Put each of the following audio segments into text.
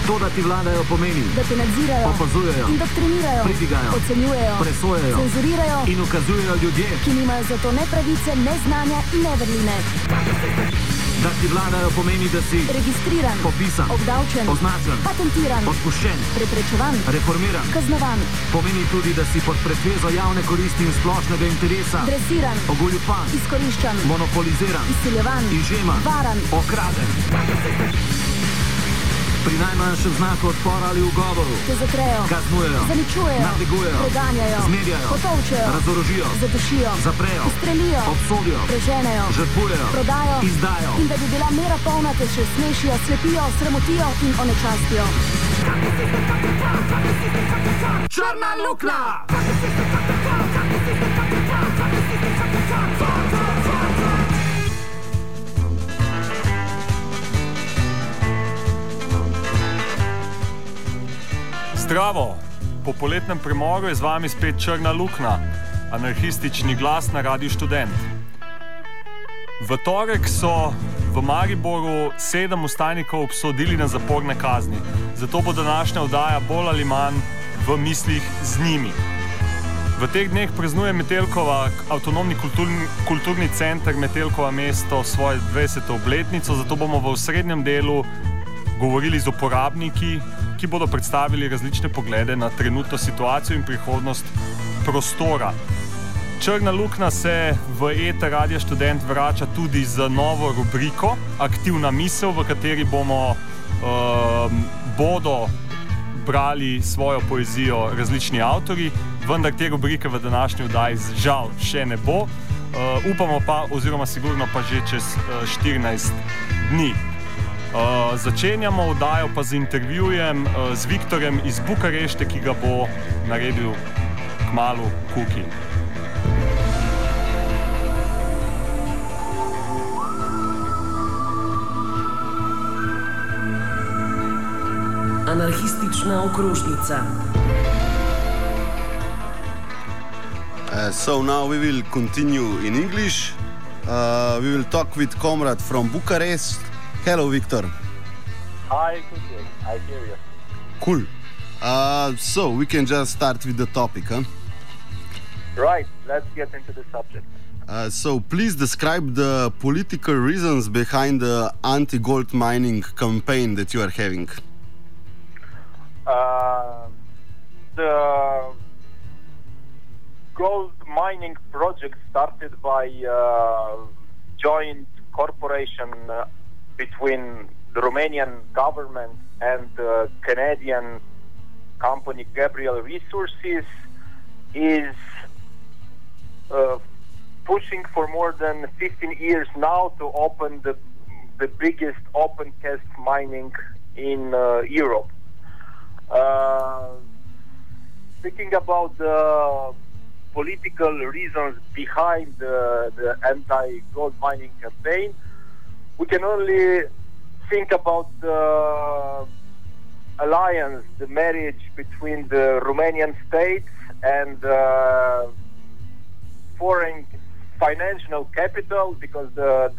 To, da ti vladajo, pomeni, da te nadzirajo, opazujejo, indoktrinirajo, pridigajo, ocenjujejo, presojajo, cenzurirajo in ukazujejo ljudje, ki nimajo za to ne pravice, ne znanja in ne vrline. Da ti vladajo, pomeni, da si registriran, popisan, obdavčen, označen, patentiran, odpuščen, preprečevan, reformiran, kaznovan, pomeni tudi, da si pod pretvezo javne koristi in splošnega interesa dresiran, ogoljupan, izkoriščan, monopoliziran, izsiljevan, izžeman, varan, okraden. Pri najmanjšem znaku odpora ali ugovoru te zatrejo, kaznujejo, zaničujejo, nadlegujejo, preganjajo, zmerjajo, potolčejo, razorožijo, zadušijo, zaprejo, ustrelijo, obsodijo, preženejo, žrtvujejo, prodajo, izdajo. In da bi bila mera polna, te še smešijo, slepijo, sramotijo in onečastijo. Črna luknja! Zdravo! Po poletnem premoru je z vami spet Črna luknja, anarhistični glas na Radiu Študent. V torek so v Mariboru 7 vstajnikov obsodili na zaporne kazni, zato bo današnja oddaja bolj ali manj v mislih z njimi. V teh dneh praznuje Metelkova avtonomni kulturni center Metelkova mesto svojo 20. obletnico, zato bomo v osrednjem delu govorili z uporabniki, ki bodo predstavili različne poglede na trenutno situacijo in prihodnost prostora. Črna luknja se v ETA Radia Študent vrača tudi z novo rubriko Aktivna misel, v kateri bodo brali svojo poezijo različni avtorji, vendar te rubrike v današnji oddaji žal še ne bo. Upamo pa, oziroma sigurno pa že čez 14 dni. Začenjamo oddajo pa z intervjujem z Viktorjem iz Bukarešte, ki ga bo naredil kmalu Kuki. Anarhistična okrožnica. So now we will continue in English. We will talk with comrade from Bucharest. Hello, Victor. Hi, Kuki. I hear you. Cool. So we can just start with the topic, huh? Right. Let's get into the subject. So please describe the political reasons behind the anti-gold mining campaign that you are having. The gold mining project started by joint corporation between the Romanian government and the Canadian company Gabriel Resources is pushing for more than 15 years now to open the biggest open cast mining in Europe. Speaking about the political reasons behind the anti-gold mining campaign, we can only think about the alliance, the marriage between the Romanian state and foreign financial capital, because the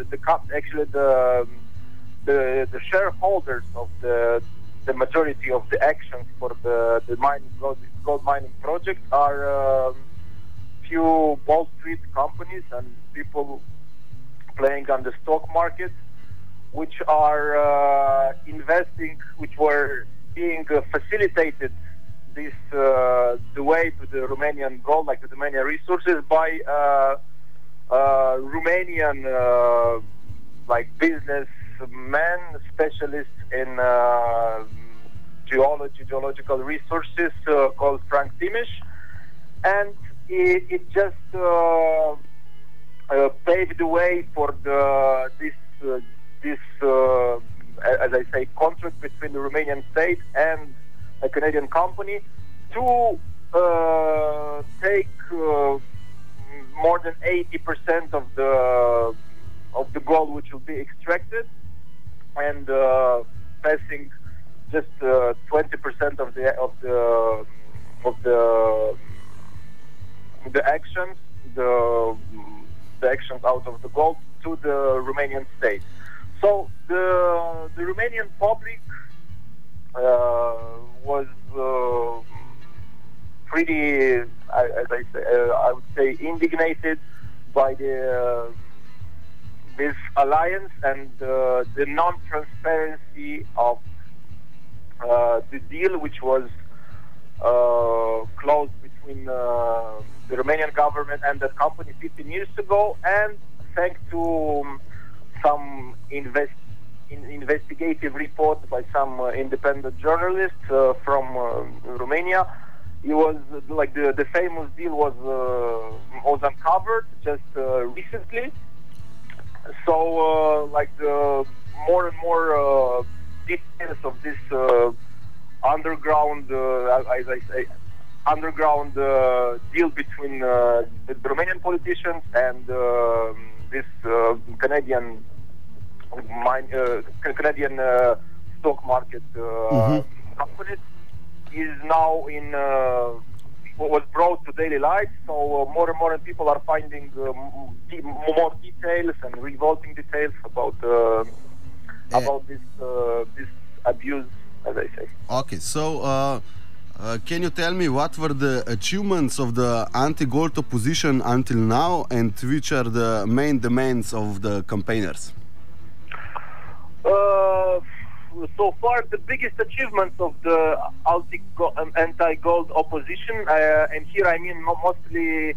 shareholders of the majority of the actions for the gold mining project are few Wall Street companies and people playing on the stock market, which are investing, which were being facilitated this the way to the Romanian gold, like the Romanian resources, by Romanian like businessmen, specialists in geological resources, called Frank Timiș, and it just paved the way for this as I say, contract between the Romanian state and a Canadian company to take more than 80% of the gold which will be extracted, and passing just 20% of the actions, the actions out of the gold to the Romanian state. So the Romanian public was pretty, as I say, I would say, indignated by this alliance and the non-transparency of the deal, which was closed between the Romanian government and the company 15 years ago, and thanks to some investigative report by some independent journalists from Romania. It was like the famous deal was uncovered just recently. So like the more and more details of this underground, as I say, underground deal between the Romanian politicians and this Canadian stock market companies is now in was brought to daily light. So more and more people are finding more details and revolting details about this abuse, as I say. Okay, so can you tell me what were the achievements of the anti-gold opposition until now, and which are the main demands of the campaigners? So far, the biggest achievements of the anti-gold opposition, and here I mean mostly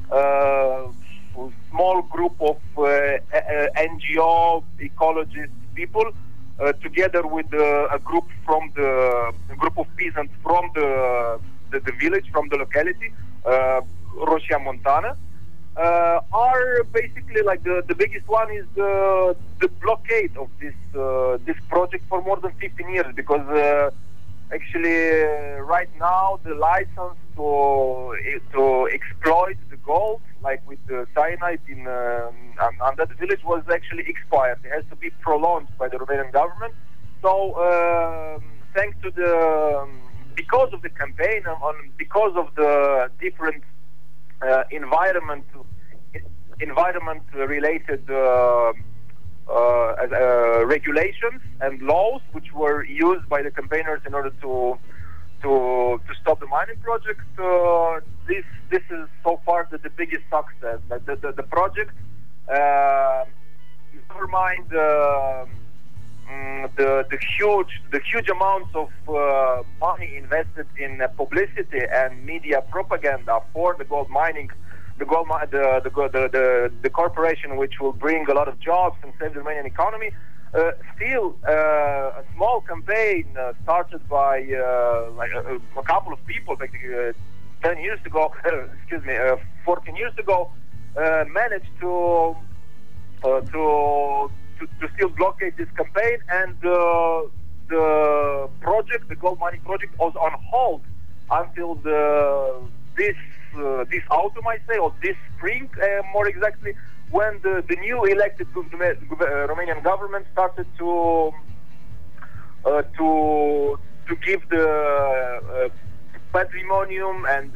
small group of NGO ecologist people, together with a group of peasants from the village, from the locality, Roșia Montană, are basically like the biggest one is the blockade of this project for more than 15 years, because actually right now the license to exploit the gold, like with the cyanide in under the village, was actually expired. It has to be prolonged by the Romanian government. So thanks to because of the campaign, because of the different environment-related regulations and laws which were used by the campaigners in order to stop the mining project. This is so far the biggest success. Like the project, never mind the huge amounts of money invested in publicity and media propaganda for the gold mining, the corporation which will bring a lot of jobs and save the Romanian economy. Still, a small campaign started by like a couple of people, like 10 years ago, 14 years ago, managed to still blockade this campaign, and the project, the gold mining project, was on hold until this autumn, I say, or this spring, more exactly, when the new elected Romanian government started to give the patrimonium and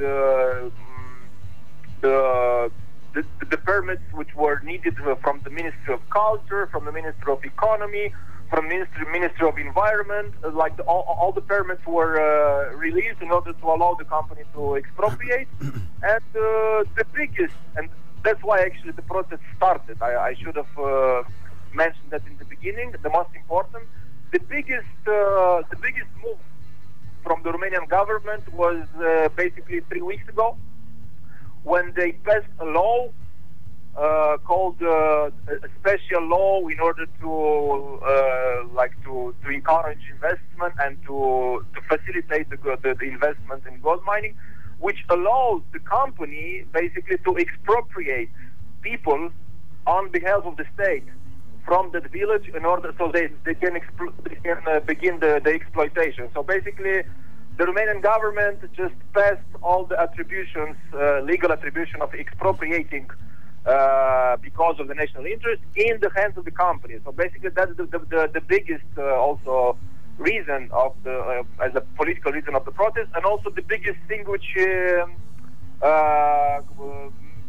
the permits which were needed from the Ministry of Culture, from the Ministry of Economy, from Ministry of Environment. Like all the permits were released in order to allow the company to expropriate. And the biggest, and that's why actually the process started. I should have mentioned that in the beginning. The most important, the biggest move from the Romanian government was basically 3 weeks ago, when they passed a law called a special law in order to encourage investment and to facilitate the investment in gold mining, which allows the company basically to expropriate people on behalf of the state from that village in order so they can begin the exploitation. So basically, the Romanian government just passed all the attributions, legal attribution of expropriating because of the national interest in the hands of the company. So basically, that's the biggest also reason of as a political reason of the protest, and also the biggest thing which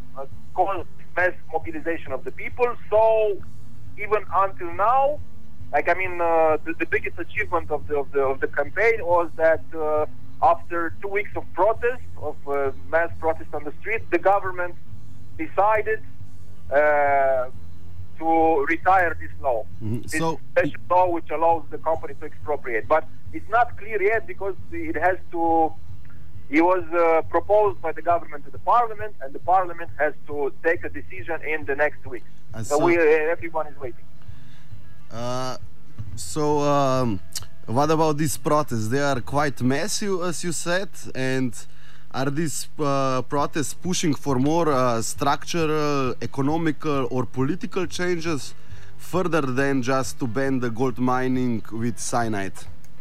caused mass mobilization of the people. So even until now, the biggest achievement of the campaign was that after 2 weeks of protest, of mass protest on the street, the government decided to retire this law. This special law which allows the company to expropriate. But it's not clear yet because it was proposed by the government to the parliament, and the parliament has to take a decision in the next week. So everyone is waiting. What about these protests? They are quite massive, as you said, and are these protests pushing for more structural, economical, or political changes further than just to ban the gold mining with cyanide?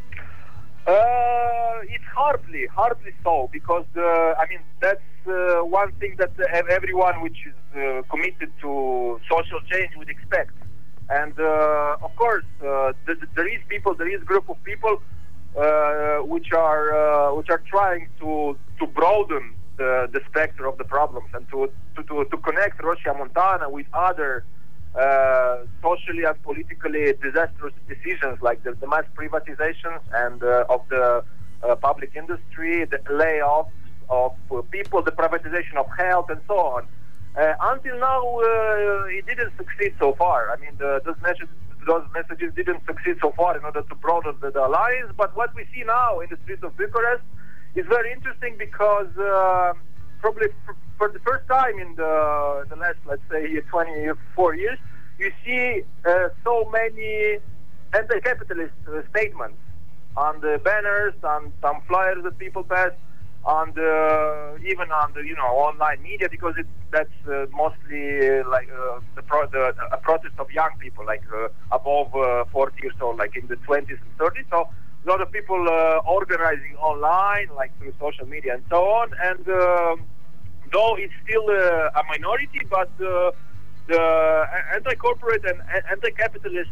It's hardly so, because that's one thing that everyone which is committed to social change would expect. And of course, there is group of people which are trying to broaden the spectrum of the problems and to connect Roșia Montană with other socially and politically disastrous decisions like the mass privatizations and of the public industry, the layoffs of people, the privatization of health, and so on. Until now, it didn't succeed so far. I mean, those messages didn't succeed so far in order to broaden the alliance. But what we see now in the streets of Bucharest is very interesting because probably for the first time in the last, let's say, 24 years, you see so many anti-capitalist statements on the banners, on some flyers that people pass, even on the online media, because that's mostly like a protest of young people, like above 40 years old, like in the 20s and 30s. So a lot of people organizing online, like through social media and so on. And though it's still a minority, but the anti-corporate and anti-capitalist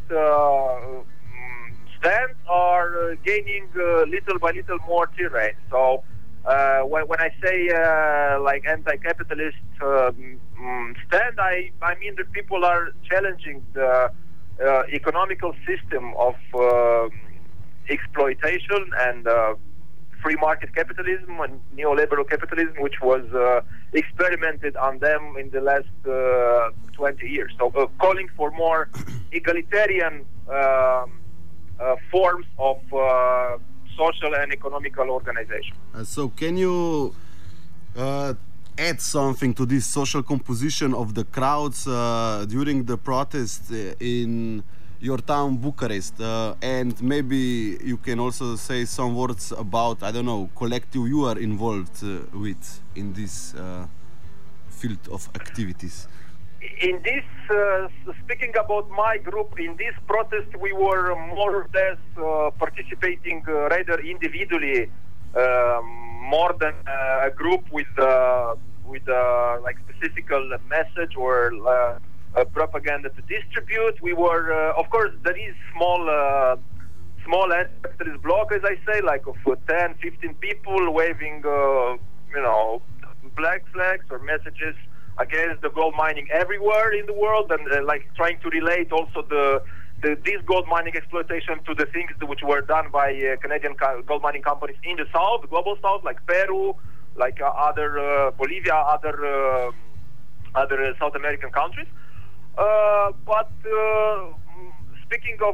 stands are gaining little by little more terrain. So when I say like anti-capitalist stand, I mean that people are challenging the economical system of exploitation and free market capitalism and neoliberal capitalism, which was experimented on them in the last 20 years. So calling for more egalitarian forms of social and economical organization. So can you add something to this social composition of the crowds during the protest in your town, Bucharest? And maybe you can also say some words about, I don't know, collective you are involved with in this field of activities. In this, speaking about my group, in this protest, we were more or less participating rather individually, more than a group with like specific message or propaganda to distribute. We were, of course, there is small anti-capitalist bloc, as I say, like of 10, 15 people waving, black flags or messages against the gold mining everywhere in the world, and like trying to relate also this gold mining exploitation to the things which were done by Canadian gold mining companies in the south, the global south, like Peru, like other Bolivia, other South American countries. But speaking of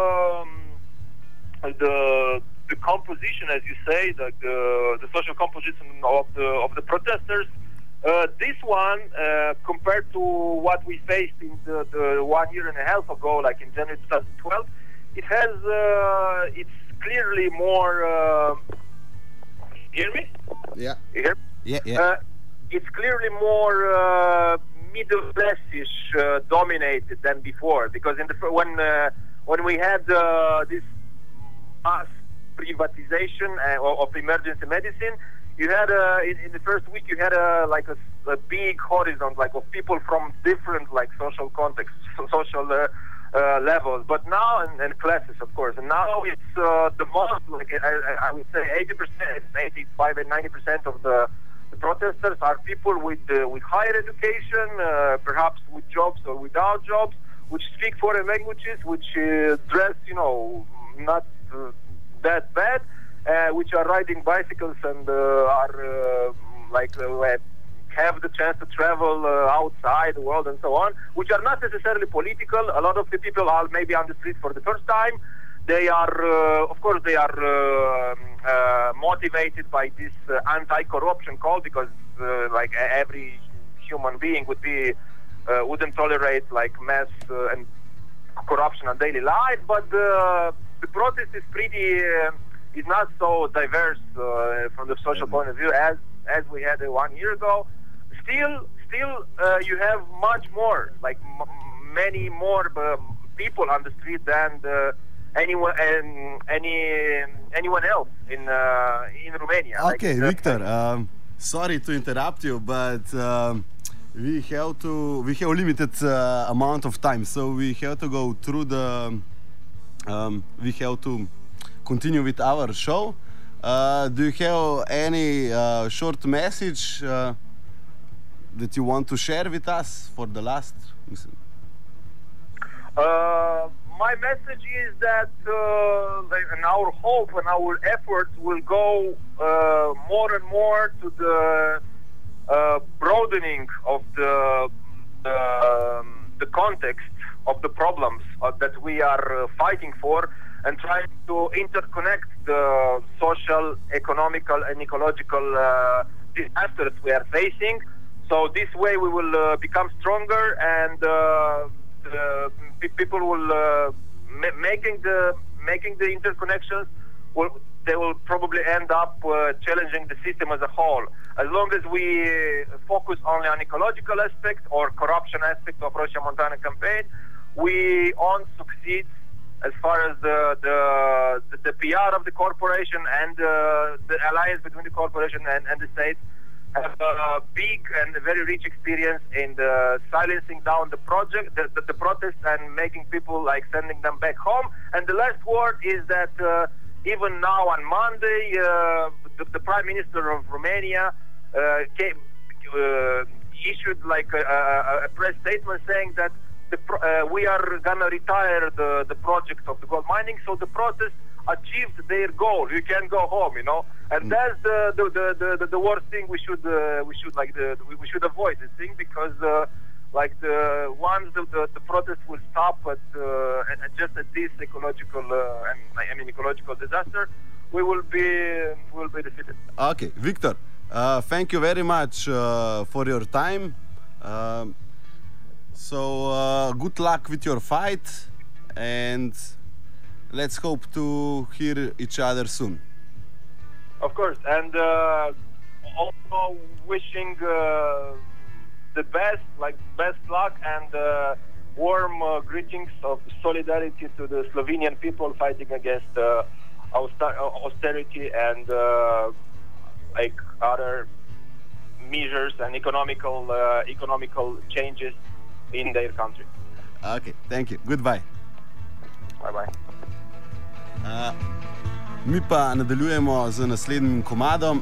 the composition, as you say, the social composition of the protesters. This one, compared to what we faced in the 1 year and a half ago, like in January 2012, it's clearly more. You hear me? Yeah. You hear me? Yeah. It's clearly more middle classish dominated than before, because when we had this mass privatization of emergency medicine, you had in the first week you had a big horizon of people from different social contexts, social levels, but now and classes, of course. And now it's the most, I would say 80%, 85 and 90% of the protesters are people with higher education, perhaps with jobs or without jobs, which speak foreign languages, which dress, not that bad, which are riding bicycles and are have the chance to travel outside the world and so on, which are not necessarily political. A lot of the people are maybe on the street for the first time. They are, of course, motivated by this anti-corruption call, because every human being wouldn't tolerate mass and corruption on daily life. But the protest is is not so diverse from the social point of view as we had 1 year ago. Still, you have much more, many more people on the street than anyone else in Romania. Okay, Victor. Sorry to interrupt you, but we have limited amount of time, so we have to go through we have to continue with our show. Do you have any short message that you want to share with us for the last? My message is that and our hope and our efforts will go more and more to the broadening of the context of the problems that we are fighting for, and trying to interconnect the social, economical, and ecological disasters we are facing. So this way we will become stronger, and people will making the interconnections. They will probably end up challenging the system as a whole. As long as we focus only on ecological aspect or corruption aspect of Roșia Montană campaign, we won't succeed as far as the PR of the corporation and the alliance between the corporation and the state have a big and very rich experience in the silencing down the project, the protest, and making people sending them back home. And the last word is that even now on Monday, the Prime Minister of Romania issued a press statement saying that we are gonna retire the project of the gold mining, so the protest achieved their goal. You can go home, and that's the worst thing we should avoid this thing, because once the protest will stop at just at this ecological ecological disaster, we will be defeated. Okay, Victor, thank you very much for your time. So good luck with your fight, and let's hope to hear each other soon. Of course, and also wishing the best luck and warm greetings of solidarity to the Slovenian people fighting against austerity and other measures and economical changes in their country. Okay, thank you. Goodbye. Bye-bye. Mi pa nadaljujemo z naslednjim komadom.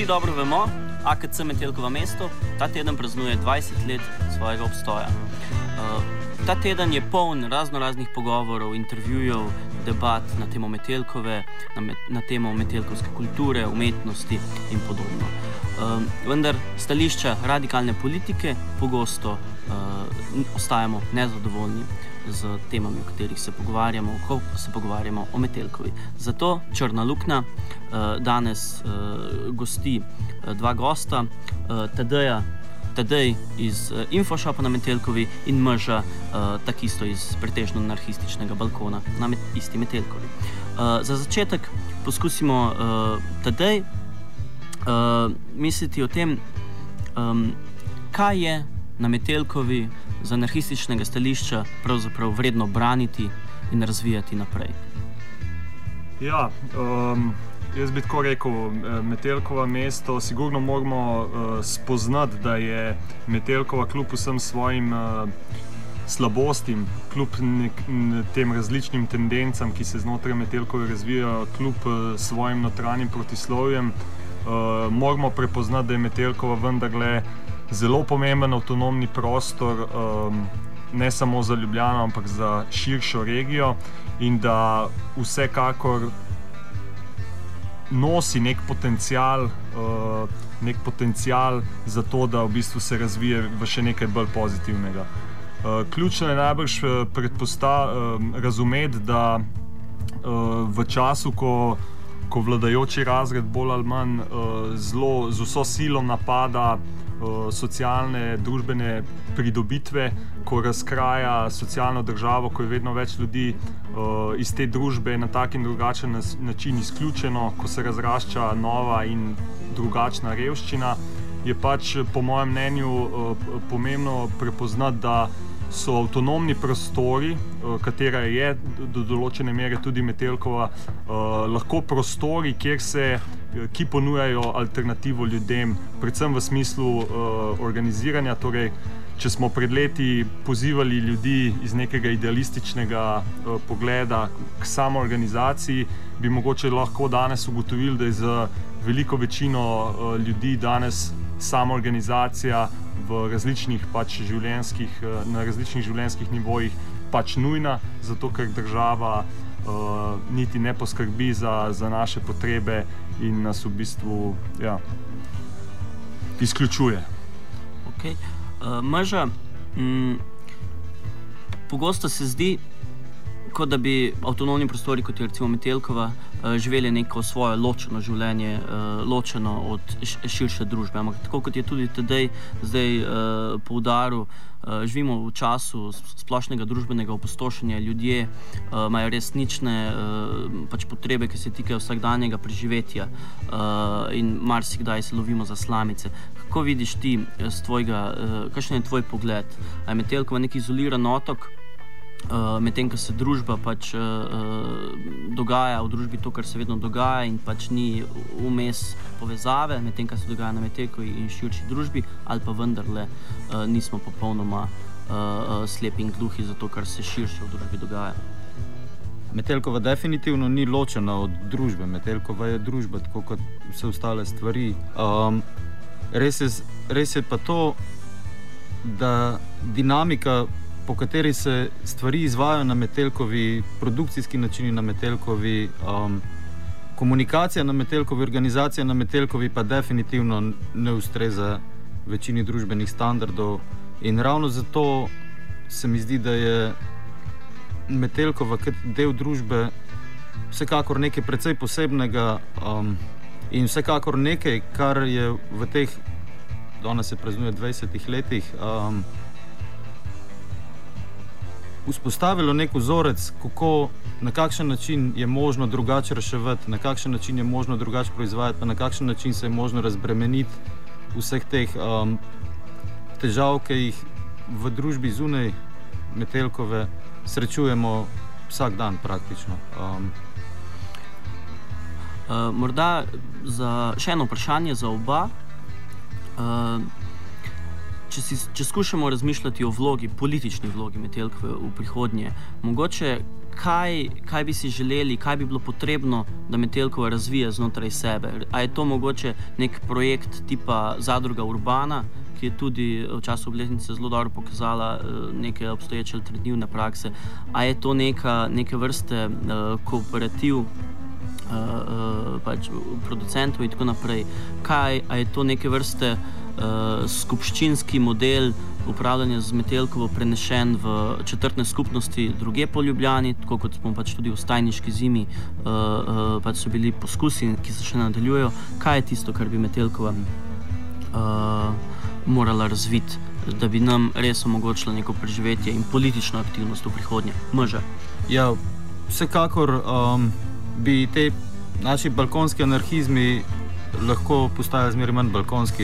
vsi dobro vemo, AKC Metelkovo mesto ta teden praznuje 20 let svojega obstoja. Ta teden je poln raznoraznih pogovorov, intervjujev, debat na temo Metelkove, na temo metelkovske kulture, umetnosti in podobno. Vendar stališča radikalne politike pogosto ostajamo nezadovoljni z temami, o katerih se pogovarjamo, ko se pogovarjamo o Metelkovi. Zato Črna luknja danes gosti dva gosta, Tadej iz Infoshopa na Metelkovi in Moža takisto iz pretežno anarhističnega balkona na isti Metelkovi. Za začetek poskusimo Tadej misliti o tem, kaj je na Metelkovi z anarhističnega stališča pravzaprav vredno braniti in razvijati naprej. Ja, jaz bi tako rekel, Metelkova mesto, sigurno moramo spoznati, da je Metelkova kljub vsem svojim slabostim, kljub tem različnim tendencam, ki se znotraj Metelkove razvijajo, kljub svojim notranjim protislovjem, moramo prepoznati, da je Metelkova vendarle zelo pomemben avtonomni prostor, ne samo za Ljubljano, ampak za širšo regijo, in da vsekakor nosi nek potencial za to, da v bistvu se razvije v še nekaj bolj pozitivnega. Ključno je najbrž razumeti, da v času, ko vladajoči razred bolj ali manj zelo z vso silo napada socialne, družbene pridobitve, ko razkraja socialno državo, ko je vedno več ljudi iz te družbe na tak in drugačen način izključeno, ko se razrašča nova in drugačna revščina, je pač po mojem mnenju pomembno prepoznati, da so avtonomni prostori, katera je do določene mere tudi Metelkova, lahko prostori, ki ponujajo alternativo ljudem, predvsem v smislu organiziranja. Torej, če smo pred leti pozivali ljudi iz nekega idealističnega pogleda k samoorganizaciji, bi mogoče lahko danes ugotovili, da je za veliko večino ljudi danes samoorganizacija na različnih življenjskih nivojih pač nujna, zato ker država niti ne poskrbi za naše potrebe in nas v bistvu izključuje. Okay. Moža, pogosto se zdi, kot da bi avtonomni prostori, kot je recimo Metelkova, živeli neko svoje ločeno življenje, ločeno od širše družbe. Ampak tako kot je tudi Tadej zdaj poudaril, živimo v času splošnega družbenega opustošenja. Ljudje imajo resnične potrebe, ki se tikajo vsakdanjega preživetja in marsikdaj se lovimo za slamice. Kako vidiš ti kakšen je tvoj pogled? A je Metelkova nek izoliran otok, medtem ko se družba dogaja v družbi to, kar se vedno dogaja in ni vmes povezave, medtem ko se dogaja na Metelkovi in širši družbi, ali pa vendarle nismo popolnoma slepi in gluhi za to, kar se širše v družbi dogaja? Metelkova definitivno ni ločena od družbe. Metelkova je družba, tako kot vse ostale stvari. Res je pa to, da dinamika, po kateri se stvari izvajajo na Metelkovi, produkcijski načini na Metelkovi, komunikacija na Metelkovi, organizacija na Metelkovi pa definitivno ne ustreza večini družbenih standardov. In ravno zato se mi zdi, da je Metelkova kot del družbe vsekakor nekaj precej posebnega in vsekakor nekaj, kar je v teh, danes se praznuje 20 letih, vzpostavilo nek vzorec, na kakšen način je možno drugače reševati, na kakšen način je možno drugače proizvajati, pa na kakšen način se je možno razbremeniti vseh teh težav, ki jih v družbi zunaj Metelkove srečujemo vsak dan praktično. Morda še eno vprašanje za oba. Če skušamo razmišljati o politični vlogi Metelkove v prihodnje, mogoče kaj bi si želeli, kaj bi bilo potrebno, da Metelkova razvija znotraj sebe. A je to mogoče nek projekt tipa Zadruga Urbana, ki je tudi v času obletnice zelo dobro pokazala neke obstoječe alternativne prakse. A je to neke vrste kooperativ pač producentov in tako naprej. A je to neke vrste skupščinski model upravljanja z Metelkovo prenešen v četrtne skupnosti druge po Ljubljani, tako kot smo pač tudi v Stajniški zimi pač so bili poskusi, ki se še nadaljujejo. Kaj je tisto, kar bi Metelkova morala razviti, da bi nam res omogočila neko preživetje in politično aktivnost v prihodnje? Može? Ja, vsekakor bi te naši balkonski anarhizmi lahko postajali zmeraj manj balkonski.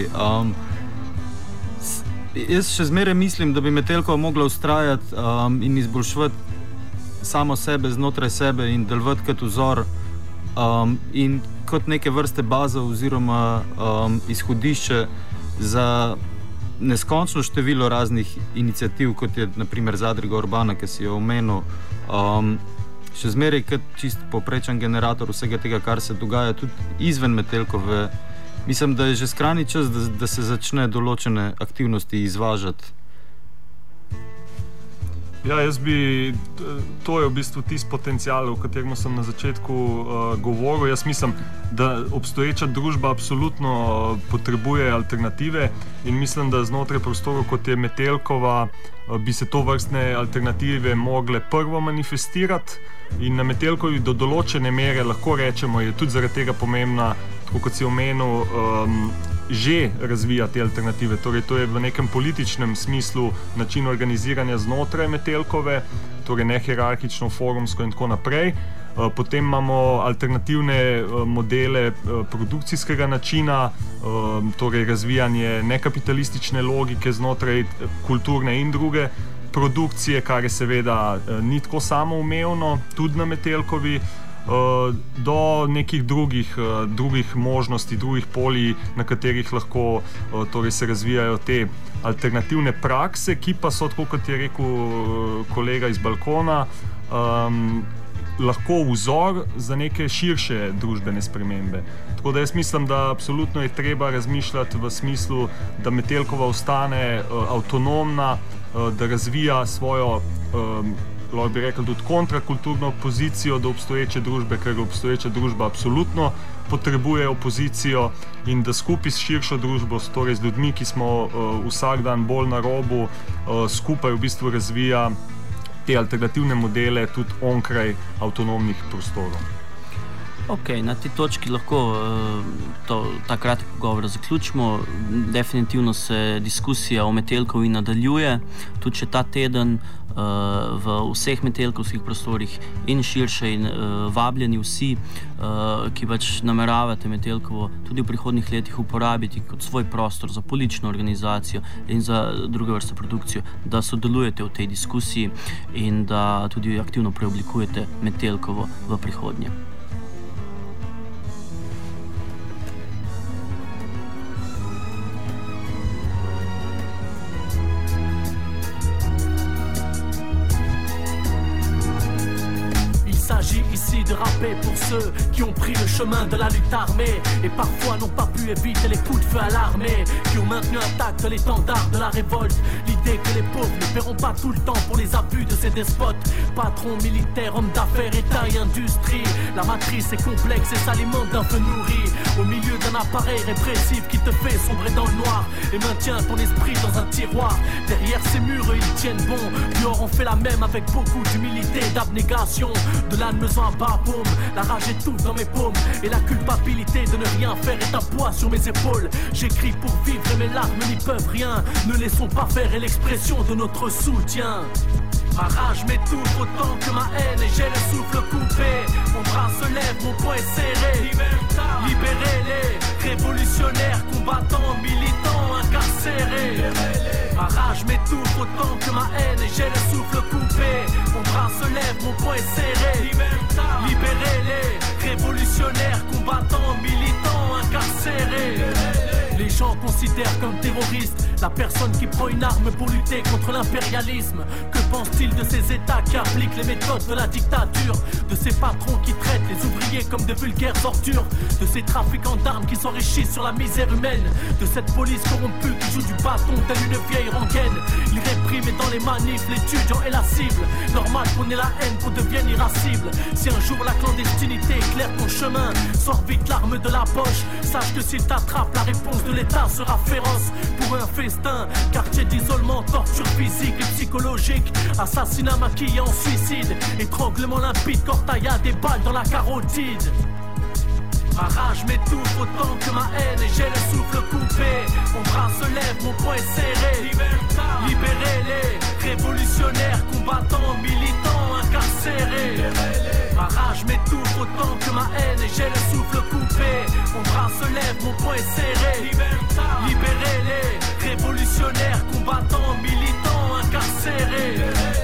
Jaz še zmeraj mislim, da bi Metelkova mogla ustrajati in izboljševati samo sebe znotraj sebe in delovati kot vzor in kot neke vrste baza oziroma izhodišče za neskončno število raznih iniciativ, kot je na primer Zadruga Urbana, ki si jo omenil. Še zmeraj kot čist poprečen generator vsega tega, kar se dogaja tudi izven Metelkove. Mislim, da je že skrajni čas, da se začne določene aktivnosti izvažati. Ja, to je v bistvu tisti potencial, o katerem sem na začetku govoril. Jaz mislim, da obstoječa družba absolutno potrebuje alternative in mislim, da znotraj prostorov, kot je Metelkova, bi se to vrstne alternative mogle prvo manifestirati in na Metelkovi do določene mere lahko rečemo, je tudi zaradi tega pomembna, tako kot si omenil, že razvija te alternative. Torej, to je v nekem političnem smislu način organiziranja znotraj Metelkove, torej ne hierarhično, forumsko in tako naprej. Potem imamo alternativne modele produkcijskega načina, torej razvijanje nekapitalistične logike znotraj kulturne in druge produkcije, kar je seveda ni tako samoumevno, tudi na Metelkovi, do nekih drugih možnosti, drugih polij, na katerih lahko torej se razvijajo te alternativne prakse, ki pa so, tako kot je rekel kolega iz balkona, lahko vzor za neke širše družbene spremembe. Tako da jaz mislim, da absolutno je treba razmišljati v smislu, da Metelkova ostane avtonomna, da razvija svojo, lahko bi rekel, tudi kontrakulturno pozicijo do obstoječe družbe, ker obstoječa družba absolutno potrebuje opozicijo in da skupaj s širšo družbo, torej z ljudmi, ki smo vsak dan bolj na robu, skupaj v bistvu razvija te alternativne modele tudi onkraj avtonomnih prostorov. Ok, na tej točki lahko ta kratek pogovor zaključimo. Definitivno se diskusija o Metelkovi nadaljuje, tudi še ta teden v vseh metelkovskih prostorih in širše in vabljeni vsi, ki pač nameravate Metelkovo tudi v prihodnjih letih uporabiti kot svoj prostor za politično organizacijo in za druge vrste produkcijo, da sodelujete v tej diskusiji in da tudi aktivno preoblikujete Metelkovo v prihodnje. De rapper pour ceux qui ont pris le chemin de la lutte armée et parfois n'ont pas pu éviter les coups de feu à l'armée, qui ont maintenu intact l'étendard de la révolte, l'idée que les pauvres ne paieront pas tout le temps pour les abus de ces despotes, patrons, militaires, hommes d'affaires, État et industrie. La matrice est complexe et s'alimente d'un feu nourri au milieu d'un appareil répressif qui te fait sombrer dans le noir et maintient ton esprit dans un tiroir. Derrière ces murs, ils tiennent bon, Dior ont fait la même avec beaucoup d'humilité et d'abnégation. De là, me sens à bas paume, la rage étouffe dans mes paumes et la culpabilité de ne rien faire est un poids sur mes épaules. J'écris pour vivre et mes larmes n'y peuvent rien. Ne laissons pas faire et l'expression de notre soutien. Ma rage m'étouffe autant que ma haine et j'ai le souffle coupé. Mon bras se lève, mon poing est serré. Libérez-les, révolutionnaires, combattants, militants, incarcérés. Ma rage m'étouffe autant que ma haine et j'ai le souffle coupé. Mon bras se lève, mon poing est serré. Libérez-les, révolutionnaires, combattants, militants, incarcérés. Les dirigeants considèrent comme terroriste la personne qui prend une arme pour lutter contre l'impérialisme. Que pense-t-il de ces États qui appliquent les méthodes de la dictature, de ces patrons qui traitent les ouvriers comme de vulgaires ordures, de ces trafiquants d'armes qui s'enrichissent sur la misère humaine, de cette police corrompue qui joue du bâton telle une vieille rengaine? Ils répriment et dans les manifs l'étudiant est la cible. Normal qu'on ait la haine, qu'on devienne irascible. Si un jour la clandestinité éclaire ton chemin, sors vite l'arme de la poche. Sache que s'il t'attrape, la réponse de l'État sera féroce. Pour un festin, quartier d'isolement, torture physique et psychologique, assassinat maquillé en suicide, étranglement limpide, cortaillade des balles dans la carotide. Ma rage m'étouffe autant que ma haine et j'ai le souffle coupé. Mon bras se lève, mon poing est serré. Libérez-les, révolutionnaires, combattants, militants, incarcérés. Ma rage m'étouffe autant que ma haine et j'ai le souffle coupé. Mon bras se lève, mon poing est serré. Libérez-les, révolutionnaires, combattants, militants, incarcérés.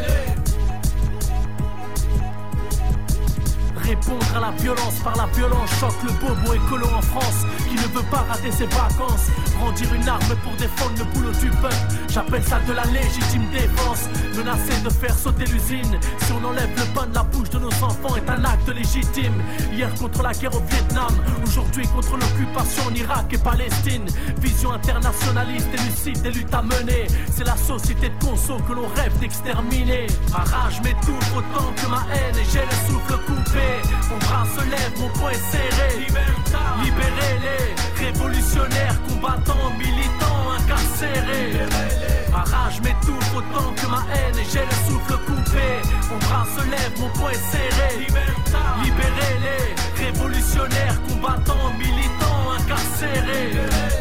Répondre à la violence par la violence choque le bobo écolo en France qui ne veut pas rater ses vacances. Brandir une arme pour défendre le boulot du peuple, j'appelle ça de la légitime défense. Menacer de faire sauter l'usine si on enlève le pain de la bouche de nos enfants est un acte légitime. Hier contre la guerre au Vietnam, aujourd'hui contre l'occupation en Irak et Palestine. Vision internationaliste et lucide des luttes à mener, c'est la société de conso que l'on rêve d'exterminer. Ma rage m'étouffe autant que ma haine et j'ai le souffle coupé. Mon bras se lève, mon poing est serré. Libérez-les, révolutionnaires, combattants, militants, incarcérés. Ma rage m'étouffe autant que ma haine et j'ai le souffle coupé. Mon bras se lève, mon poing est serré. Libérez-les, révolutionnaires, combattants, militants, incarcérés.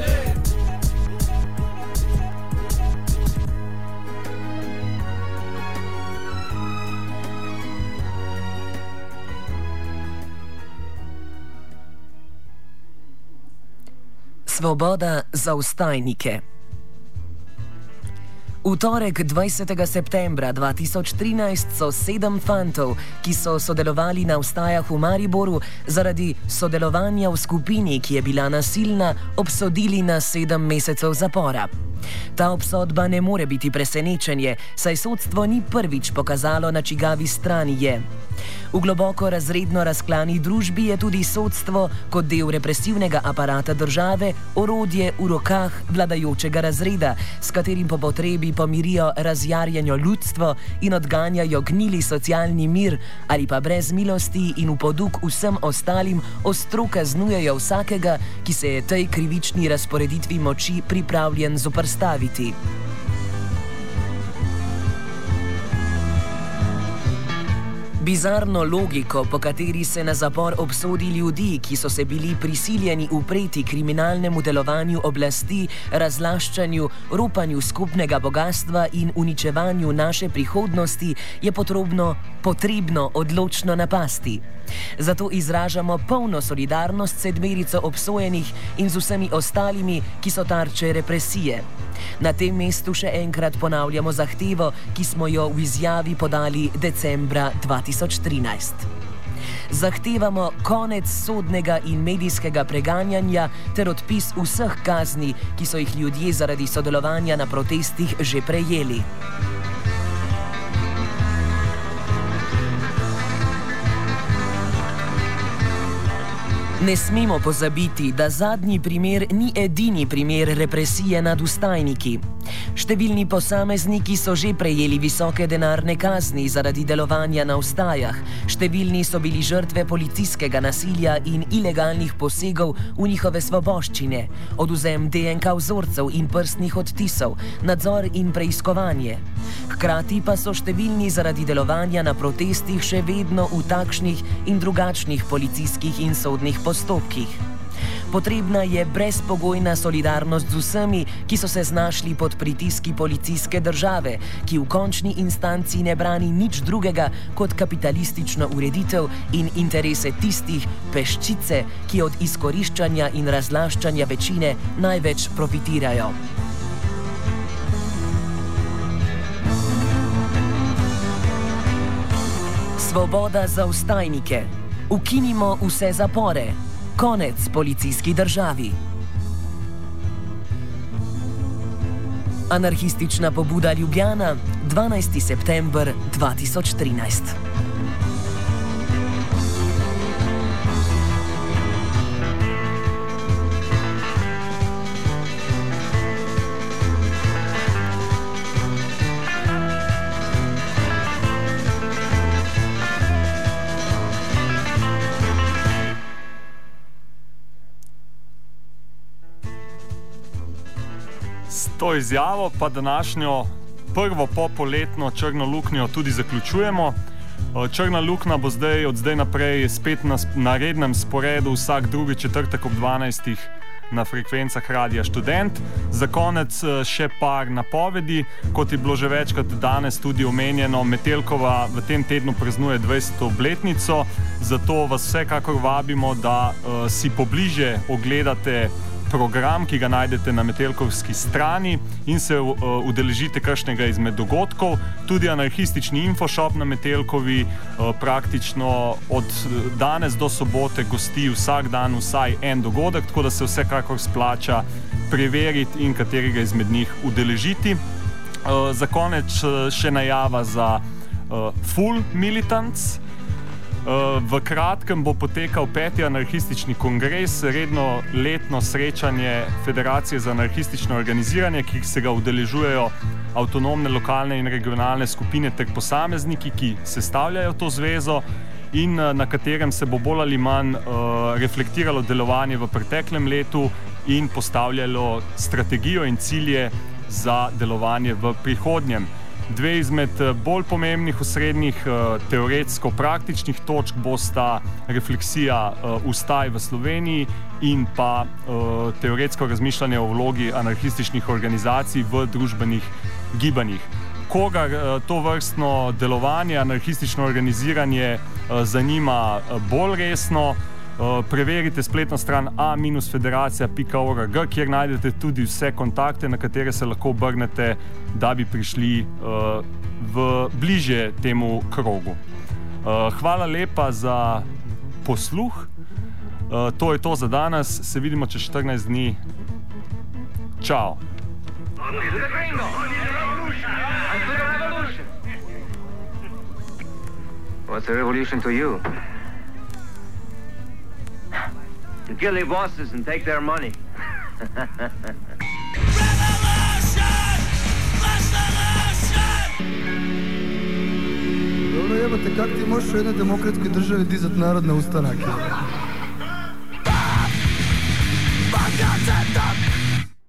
Svoboda za vstajnike. V torek 20. septembra 2013 so 7 fantov, ki so sodelovali na vstajah v Mariboru, zaradi sodelovanja v skupini, ki je bila nasilna, obsodili na 7 mesecev zapora. Ta obsodba ne more biti presenečenje, saj sodstvo ni prvič pokazalo, na čigavi strani je. V globoko razredno razklani družbi je tudi sodstvo kot del represivnega aparata države orodje v rokah vladajočega razreda, s katerim po potrebi pomirijo razjarjeno ljudstvo in odganjajo gnili socialni mir, ali pa brez milosti in v poduk vsem ostalim ostro kaznujejo vsakega, ki se je tej krivični razporeditvi moči pripravljen zoperstaviti. Bizarno logiko, po kateri se na zapor obsodi ljudi, ki so se bili prisiljeni upreti kriminalnemu delovanju oblasti, razlaščanju, ropanju skupnega bogastva in uničevanju naše prihodnosti, je potrebno odločno napasti. Zato izražamo polno solidarnost s 7 obsojenih in z vsemi ostalimi, ki so tarče represije. Na tem mestu še enkrat ponavljamo zahtevo, ki smo jo v izjavi podali decembra 2013. Zahtevamo konec sodnega in medijskega preganjanja ter odpis vseh kazni, ki so jih ljudje zaradi sodelovanja na protestih že prejeli. Ne smemo pozabiti, da zadnji primer ni edini primer represije nad vstajniki. Številni posamezniki so že prejeli visoke denarne kazni zaradi delovanja na vstajah, številni so bili žrtve policijskega nasilja in ilegalnih posegov v njihove svoboščine, odvzem DNK vzorcev in prstnih odtisov, nadzor in preiskovanje. Hkrati pa so številni zaradi delovanja na protestih še vedno v takšnih in drugačnih policijskih in sodnih postopkih. Potrebna je brezpogojna solidarnost z vsemi, ki so se znašli pod pritiski policijske države, ki v končni instanci ne brani nič drugega kot kapitalistično ureditev in interese tistih peščice, ki od izkoriščanja in razlaščanja večine največ profitirajo. Svoboda za vstajnike. Ukinimo vse zapore. Konec policijski državi. Anarhistična pobuda Ljubljana, 12. september 2013. To izjavo pa današnjo prvo popoletno Črno luknjo tudi zaključujemo. Črna luknja bo od zdaj naprej spet na rednem sporedu vsak drugi četrtek ob 12. na frekvencah Radia Študent. Za konec še par napovedi. Kot je bilo že večkrat danes tudi omenjeno, Metelkova v tem tednu praznuje 20. obletnico, zato vas vsekakor vabimo, da si pobliže ogledate program, ki ga najdete na Metelkovski strani in se udeležite kakšnega izmed dogodkov. Tudi anarhistični infoshop na Metelkovi praktično od danes do sobote gosti vsak dan vsaj en dogodek, tako da se vsekakor splača preveriti in katerega izmed njih udeležiti. Za konec še najava za Full Militants. V kratkem bo potekal 5. anarhistični kongres, redno letno srečanje Federacije za anarhistično organiziranje, ki se ga udeležujejo avtonomne lokalne in regionalne skupine ter posamezniki, ki sestavljajo to zvezo in na katerem se bo bolj ali manj reflektiralo delovanje v preteklem letu in postavljalo strategijo in cilje za delovanje v prihodnjem. Dve izmed bolj pomembnih osrednjih teoretsko-praktičnih točk bosta refleksija vstaj v Sloveniji in pa teoretsko razmišljanje o vlogi anarhističnih organizacij v družbenih gibanjih. Koga to vrstno delovanje, anarhistično organiziranje zanima bolj resno, preverite spletno stran a-federacija.org, kjer najdete tudi vse kontakte, na katere se lahko obrnete, da bi prišli bliže temu krogu. Hvala lepa za posluh. To je to za danes. Se vidimo čez 14 dni. Čau. What's a revolution to you? To kill their bosses and take their money. Dobro, jebate, kak ti možeš u jednoj demokratskoj državi dizat narodne ustanake?